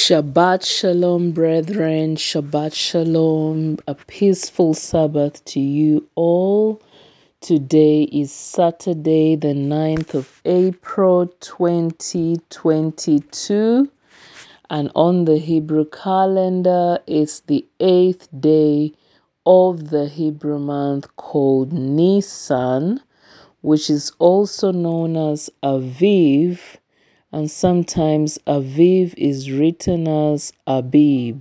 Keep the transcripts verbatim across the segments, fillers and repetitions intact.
Shabbat Shalom, brethren. Shabbat Shalom. A peaceful Sabbath to you all. Today is Saturday, the ninth of April, twenty twenty-two. And on the Hebrew calendar, it's the eighth day of the Hebrew month called Nisan, which is also known as Aviv. And sometimes Aviv is written as Abib.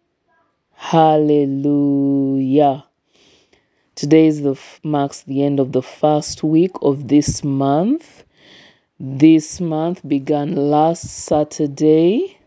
Hallelujah. Today is the marks the end of the first week of this month. This month began last Saturday,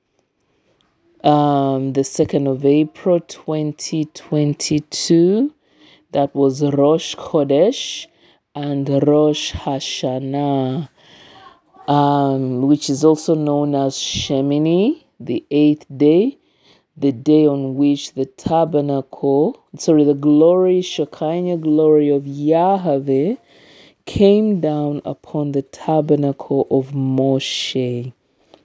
um, the second of April, twenty twenty-two. That was Rosh Chodesh and Rosh Hashanah. Um, which is also known as Shemini, the eighth day, the day on which the tabernacle, sorry, the glory, Shekinah glory of Yahweh came down upon the tabernacle of Moshe.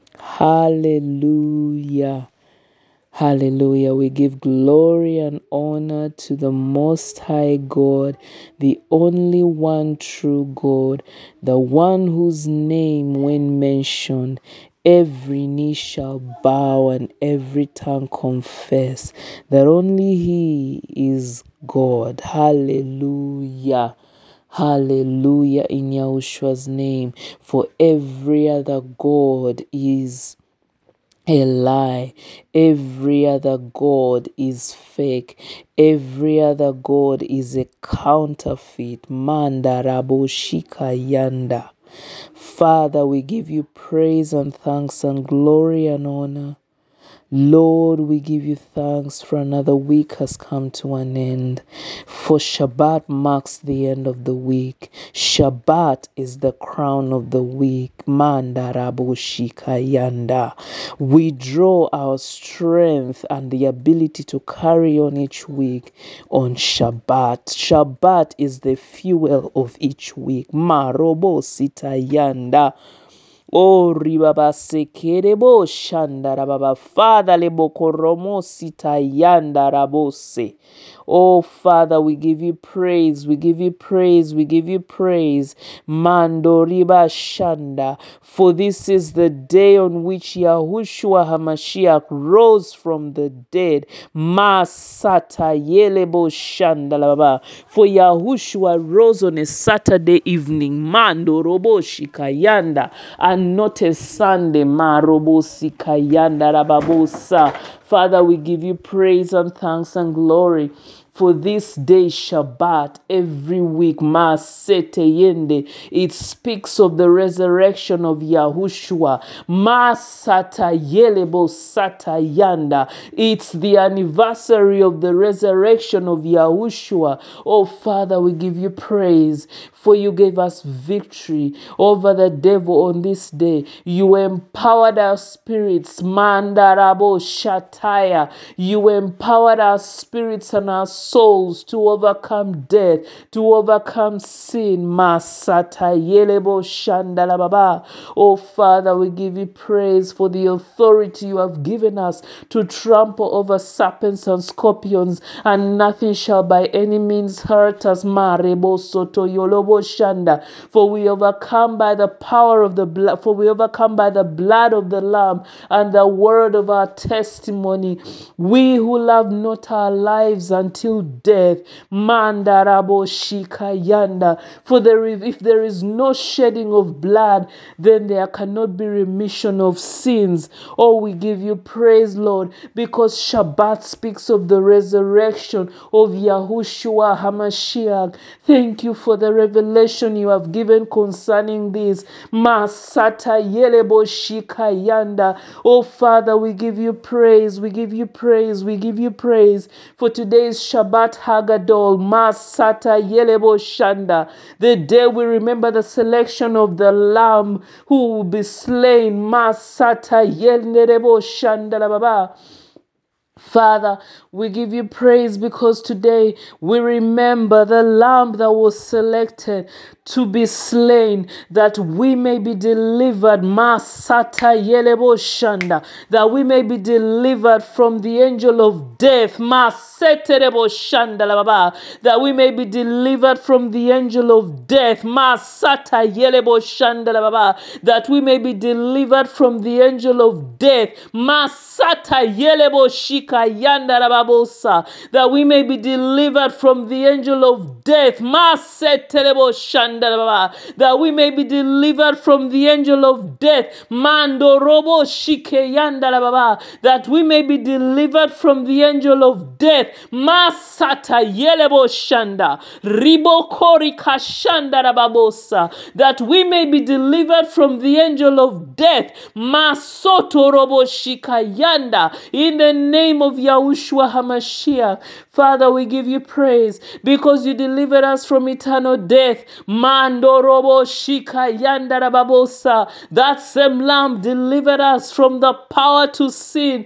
Hallelujah. Hallelujah. We give glory and honor to the Most High God, the only one true God, the one whose name, when mentioned, every knee shall bow and every tongue confess that only He is God. Hallelujah. Hallelujah in Yahushua's name. For every other God is a lie. Every other God is fake. Every other God is a counterfeit. Manda rabo shika yanda. Father, we give you praise and thanks and glory and honor. Lord, we give you thanks for another week has come to an end. For Shabbat marks the end of the week. Shabbat is the crown of the week. Manda rabo shika yanda. We draw our strength and the ability to carry on each week on Shabbat. Shabbat is the fuel of each week. Ma robo sita yanda. Oh, ribaba sekerebo shandarababa. Father, lebo koromo sita yandarabose. Oh, Father, we give you praise, we give you praise, we give you praise. Mando riba shanda. For this is the day on which Yahushua HaMashiach rose from the dead. Masata yelebo shandalababa. For Yahushua rose on a Saturday evening. Mando robo shikayanda. And not a Sunday. Ma robo sikayanda rababosa. Father, we give you praise and thanks and glory for this day, Shabbat, every week. Ma sete yende. It speaks of the resurrection of Yahushua. Ma sata yelebo sata yanda. It's the anniversary of the resurrection of Yahushua. Oh, Father, we give you praise, for you gave us victory over the devil on this day. You empowered our spirits. Mandarabo shataya. You empowered our spirits and our souls to overcome death, to overcome sin. Masata yelebo shandalababa. Oh, Father, we give you praise for the authority you have given us to trample over serpents and scorpions, and nothing shall by any means hurt us. Marebo soto yolobo shanda. For we overcome by the power of the blood, for we overcome by the blood of the Lamb and the word of our testimony. We who love not our lives until death. Mandarabo shika yanda. For there is, if there is no shedding of blood, then there cannot be remission of sins. Oh, we give you praise, Lord, because Shabbat speaks of the resurrection of Yahushua HaMashiach. Thank you for the revelation you have given concerning this. Masata yelebo shika yanda. Oh, Father, we give you praise, we give you praise, we give you praise for today's Shabbat Hagadol. Masata yelebo shanda. The day we remember the selection of the Lamb who will be slain. Masata yelebo shanda la baba. Father, we give you praise because today we remember the Lamb that was selected to be slain, that we may be delivered. Masata yelebo shanda, that we may be delivered from the angel of death. Maseterebo shanda la baba, that we may be delivered from the angel of death. Masata yelebo shanda la baba, that we may be delivered from the angel of death. Masata yelebo shika yanda la babosa, that we may be delivered from the angel of death. Maseterebo shanda la baba, that we may be delivered from the angel of death. Mando robo shike yanda la baba, that we may be delivered from the angel of death. Masata yelebo shanda ribo kori kashanda la babosa, that we may be delivered from the angel of death. Masoto robo shika yanda, in the name of Yahushua HaMashiach. Father, we give you praise because you delivered us from eternal death. Mando robo shika yanda la babosa, that same lamb delivered us from the power to sin.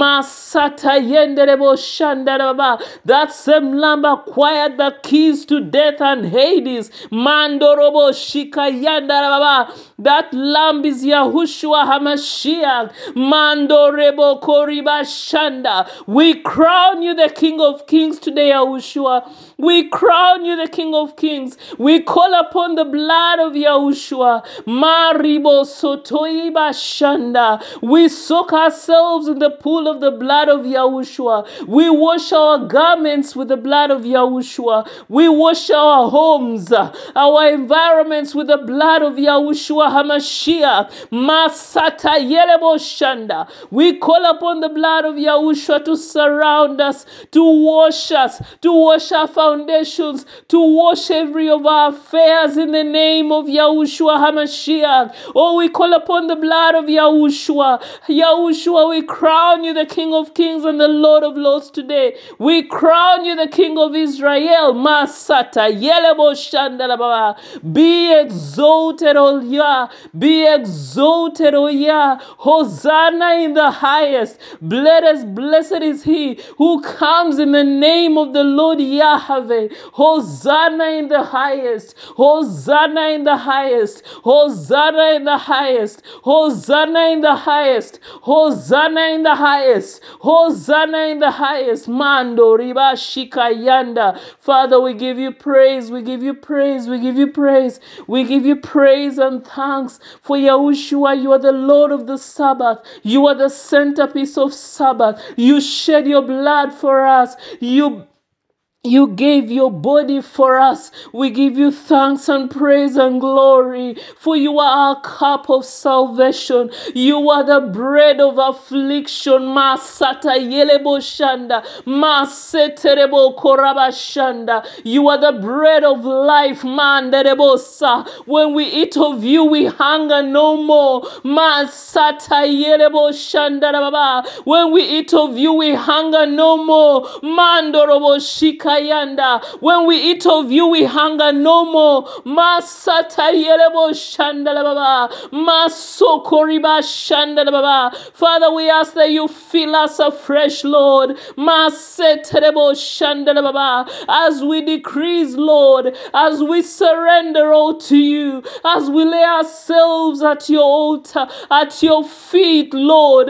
Masata yende rebo shanda la baba, that same lamb acquired the keys to death and Hades. Mando robo shika yanda la baba, that lamb is Yahushua HaMashiach. Mando rebo koriba shanda. We crown you the King of Kings today, Yahushua. We crown you the King of Kings. We call upon the blood of Yahushua. Maribo sotoiba shanda. We soak ourselves in the pool of the blood of Yahushua. We wash our garments with the blood of Yahushua. We wash our homes, our environments with the blood of Yahushua HaMashiach. Masata yelebo shanda. We call upon the blood of Yahushua to surround us, to wash us, to wash our foundations, to wash every of our affairs in the name of Yahushua HaMashiach. Oh, we call upon the blood of Yahushua. Yahushua, we crown you the King of Kings and the Lord of Lords today. We crown you the King of Israel. Masata yelebo shanda la baba. Be exalted, O Yah. Be exalted, O Yah. Hosanna in the highest. Blessed, blessed is he who comes in the name of the Lord Yahweh. Hosanna in the highest. Hosanna in the highest. Hosanna in the highest. Hosanna in the highest. Hosanna in the highest. Hosanna in the highest. Mando riba shika yanda. Father, we give you praise. We give you praise. We give you praise. We give you praise and thanks for Yahushua. You are the Lord of the Sabbath. You are the centerpiece of Sabbath. You shed your blood for us. You You gave your body for us. We give you thanks and praise and glory, for you are our cup of salvation. You are the bread of affliction. Masata yelebo shanda. Maseterebo koraba shanda. You are the bread of life. Manderebosa. When we eat of you, we hunger no more. Masata yelebo shanda baba. When we eat of you, we hunger no more. Mandorobo shika. When we eat of you, we hunger no more. Masata yelebo shandala baba. Masokoriba shandala baba. Father, we ask that you fill us afresh, Lord. Maseterebo shandala baba. As we decrease, Lord, as we surrender all to you, as we lay ourselves at your altar, at your feet, Lord.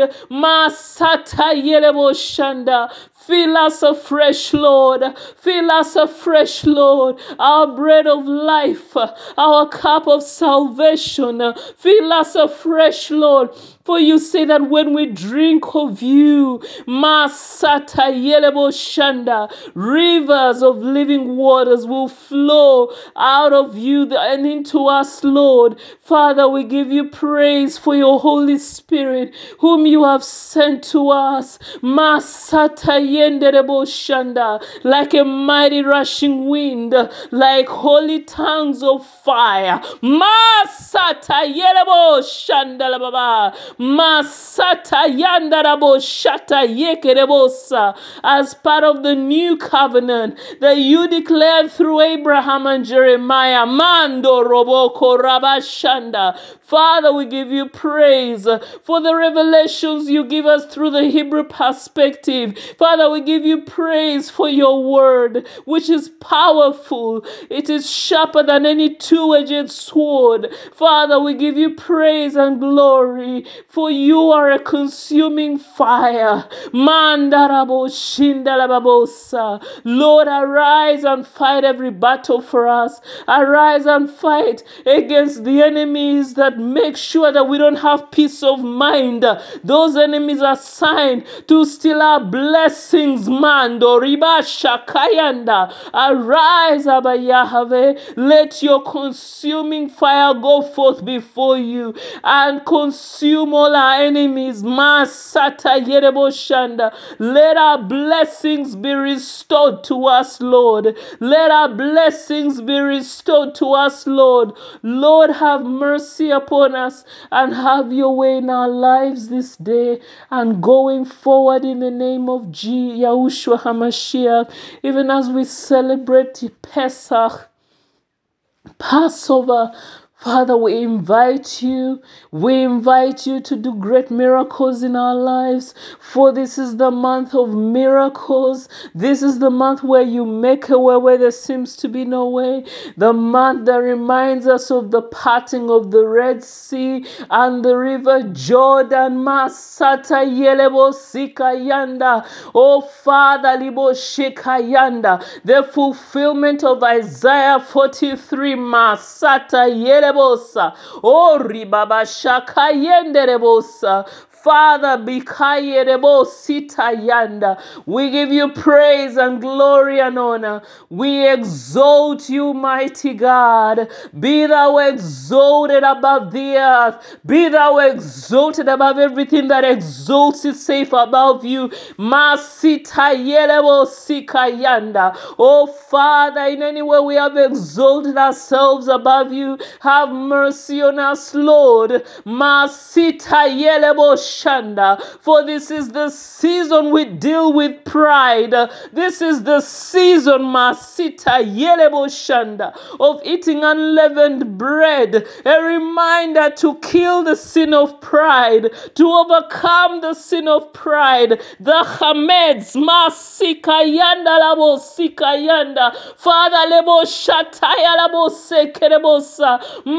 Masata yelebo shanda. Fill us afresh, Lord. Fill us afresh, Lord. Our bread of life, our cup of salvation. Fill us afresh, Lord. For you say that when we drink of you, Masata Yelebo Shanda, rivers of living waters will flow out of you and into us, Lord. Father, we give you praise for your Holy Spirit, whom you have sent to us. Masata Yenderebo Shanda, like a mighty rushing wind, like holy tongues of fire. Masata Yelebo Shanda la Baba. Masata yandarabo shata yekerebosa. As part of the new covenant that you declared through Abraham and Jeremiah. Mando roboko rabashanda. Father, we give you praise for the revelations you give us through the Hebrew perspective. Father, we give you praise for your word, which is powerful. It is sharper than any two-edged sword. Father, we give you praise and glory, for you are a consuming fire. Mandarabo shindalababosa. Lord, arise and fight every battle for us. Arise and fight against the enemies that make sure that we don't have peace of mind. Those enemies are assigned to steal our blessings. Mando ribasha kayanda. Arise, Abba Yahweh. Let your consuming fire go forth before you and consume all our enemies. Masata yerebo shanda. Let our blessings be restored to us, Lord. Let our blessings be restored to us, Lord. Lord, have mercy upon us and have your way in our lives this day and going forward in the name of G- Yahushua HaMashiach, even as we celebrate Pesach, Passover. Father, we invite you, we invite you to do great miracles in our lives, for this is the month of miracles. This is the month where you make a way where there seems to be no way. The month that reminds us of the parting of the Red Sea and the river Jordan. Masata yelebo sikayanda. Oh Father, libo shikayanda. The fulfillment of Isaiah forty-three. Masata yelebo. Oh, ribaba shaka yenderebosa. Father, bikayerebo sita yanda. We give you praise and glory and honor. We exalt you, mighty God. Be thou exalted above the earth. Be thou exalted above everything that exalts itself above you. Masita yerebo sika yanda. Oh Father, in any way we have exalted ourselves above you, have mercy on us, Lord. Masita yerebo shanda. For this is the season we deal with pride. This is the season, Masita yerebo shanda, of eating unleavened bread. A reminder to kill the sin of pride, to overcome the sin of pride. The chameds, Masika yanda labo sika yanda. Father, lebo shataya labo sekerebosa.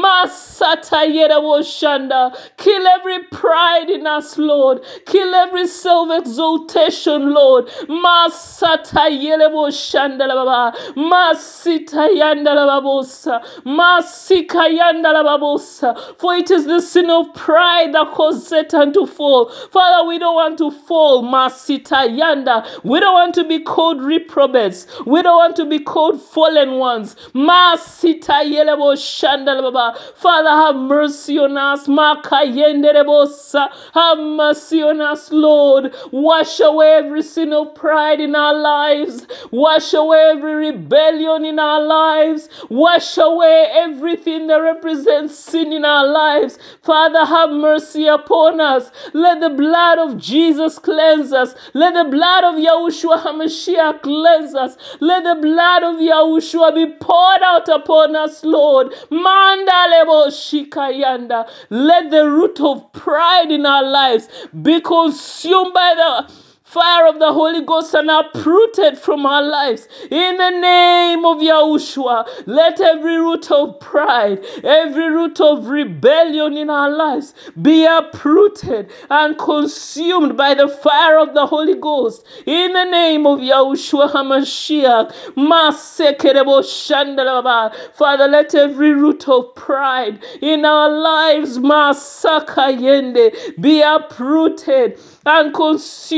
Masata yerebo shanda. Kill every pride in us, Lord. Kill every self-exaltation, Lord. Masata yerebo shanda lababa. Masita yanda lababosa. Masika yanda lababosa. For it is the sin of pride that caused Satan to fall. Father, we don't want to fall. Masita yanda. We don't want to be called reprobates. We don't want to be called fallen ones. Masita yelebo shanda lababa. Father, have mercy on us. Maka yende rebosa. Have mercy on us, Lord. Wash away every sin of pride in our lives. Wash away every rebellion in our lives. Wash away everything that represents sin in our lives. Father, have mercy upon us. Let the blood of Jesus cleanse us. Let the blood of Yahushua HaMashiach cleanse us. Let the blood of Yahushua be poured out upon us, Lord. Mandalebo shikayanda. Let the root of pride in our lives be consumed by the fire of the Holy Ghost and uprooted from our lives. In the name of Yahushua, let every root of pride, every root of rebellion in our lives be uprooted and consumed by the fire of the Holy Ghost. In the name of Yahushua HaMashiach, Masekerebo Shandalaba. Father, let every root of pride in our lives, Masakayende, be uprooted and consumed with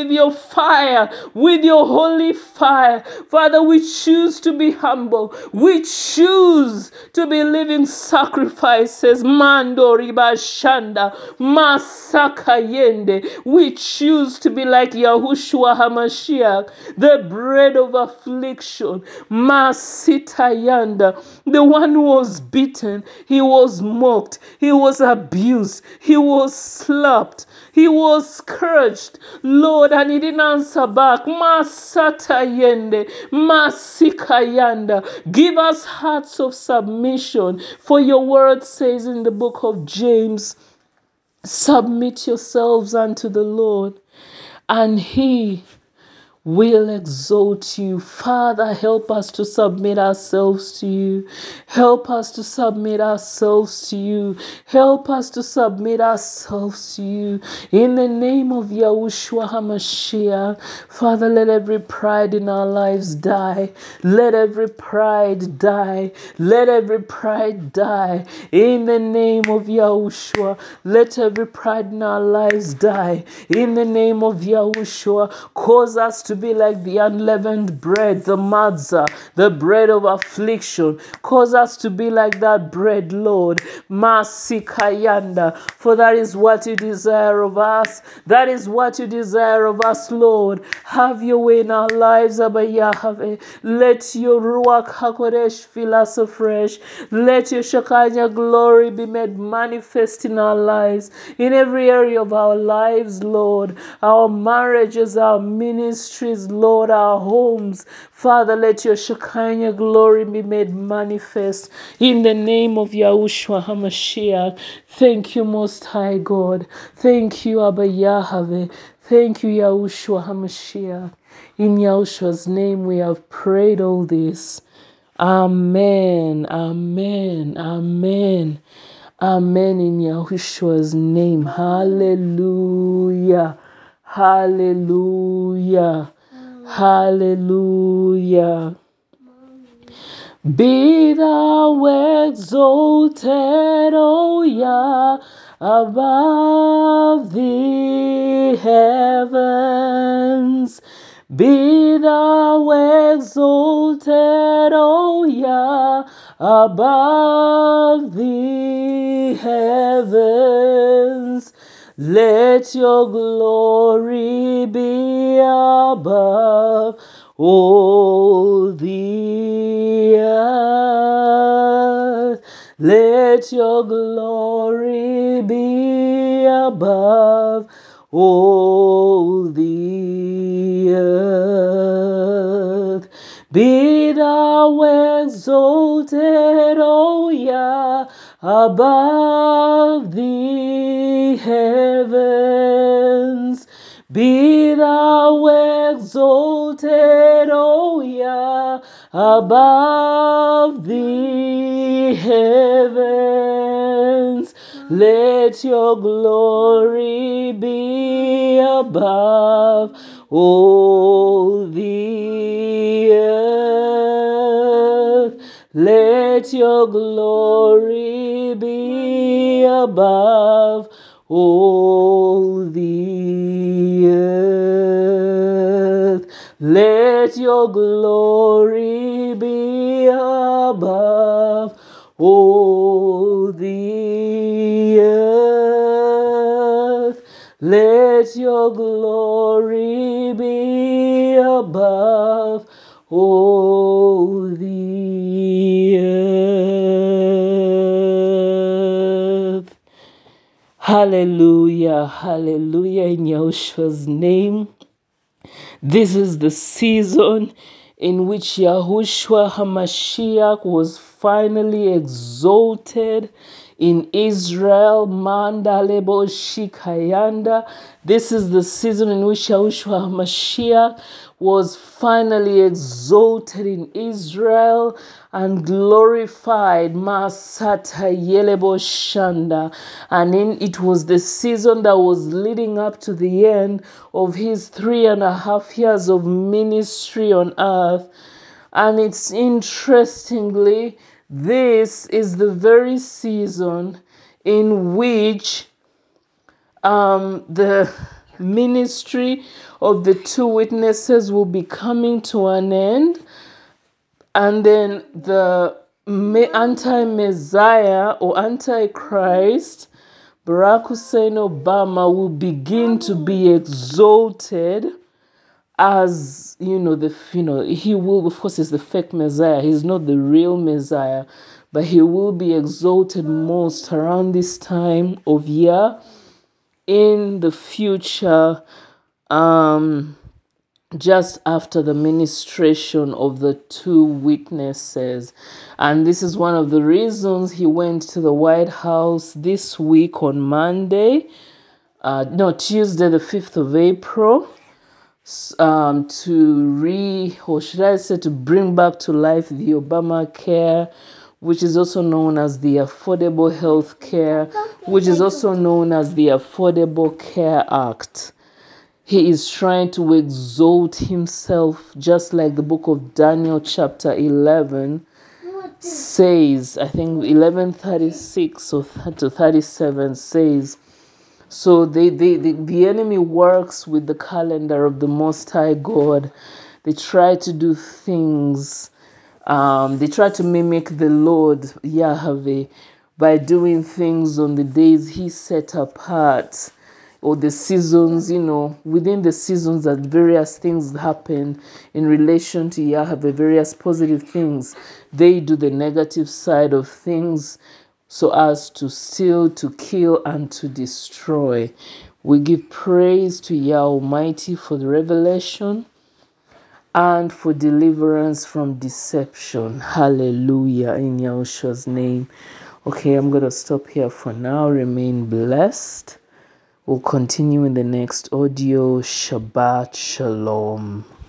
with your fire, with your holy fire. Father, we choose to be humble. We choose to be living sacrifices. Mando riba shanda, masaka yende. We choose to be like Yahushua HaMashiach, the bread of affliction. Masita yanda, the one who was beaten, he was mocked, he was abused, he was slapped, he was scourged, Lord, and he didn't answer back. Masata yende, masika yanda. Give us hearts of submission, for your word says in the book of James, submit yourselves unto the Lord, and he will exalt you. Father, help us to submit ourselves to you. Help us to submit ourselves to you. Help us to submit ourselves to you. In the name of Yahushua HaMashiach, Father, let every pride in our lives die. Let every pride die. Let every pride die. In the name of Yahushua, let every pride in our lives die. In the name of Yahushua, cause us to to be like the unleavened bread, the matzah, the bread of affliction. Cause us to be like that bread, Lord. Masikayanda. For that is what you desire of us. That is what you desire of us, Lord. Have your way in our lives, Abba Yahweh. Let your Ruach HaKodesh fill us afresh. Let your Shekinah glory be made manifest in our lives, in every area of our lives, Lord. Our marriages, our ministry, Lord, our homes. Father, let your Shekinah glory be made manifest in the name of Yahushua HaMashiach. Thank you, Most High God. Thank you, Abba Yahweh. Thank you, Yahushua HaMashiach. In Yahushua's name we have prayed all this. Amen. Amen. Amen. Amen in Yahushua's name. Hallelujah. Hallelujah. Hallelujah. Be thou exalted, O Yah, above the heavens. Be thou exalted, O Yah, above the heavens. Let your glory be above all the earth. Let your glory be above all the earth. Be thou exalted, O Yah, above the heavens. Be thou exalted, O Yah, above the heavens. Let your glory be above all the earth. Let your glory be above all the earth. Let your glory be above all the earth. Let your glory be above all the earth. Hallelujah, hallelujah in Yahushua's name. This is the season in which Yahushua HaMashiach was finally exalted in Israel. Mandalebo Shikayanda. This is the season in which Yahushua HaMashiach was finally exalted in Israel and glorified. Masata Yelebo Shanda. And in, it was the season that was leading up to the end of his three and a half years of ministry on earth. And it's interestingly, this is the very season in which um, the ministry of the two witnesses will be coming to an end. And then the anti-Messiah or anti-Christ, Barack Hussein Obama, will begin to be exalted as, you know, the, you know, he will, of course, is the fake Messiah. He's not the real Messiah, but he will be exalted most around this time of year in the future, um, just after the ministration of the two witnesses. And this is one of the reasons he went to the White House this week on Monday, uh, no, Tuesday, the fifth of April, um, to re, or should I say, to bring back to life the Obamacare, which is also known as the Affordable Health Care, which is also known as the Affordable Care Act. He is trying to exalt himself, just like the book of Daniel chapter eleven says, I think eleven thirty-six or to thirty-seven says. So they, they, they, the enemy works with the calendar of the Most High God. They try to do things. Um, they try to mimic the Lord Yahweh by doing things on the days he set apart, or the seasons, you know, within the seasons that various things happen in relation to Yahweh, various positive things. They do the negative side of things so as to steal, to kill, and to destroy. We give praise to Yah Almighty for the revelation and for deliverance from deception. Hallelujah, in Yahushua's name. Okay, I'm going to stop here for now. Remain blessed. We'll continue in the next audio. Shabbat Shalom.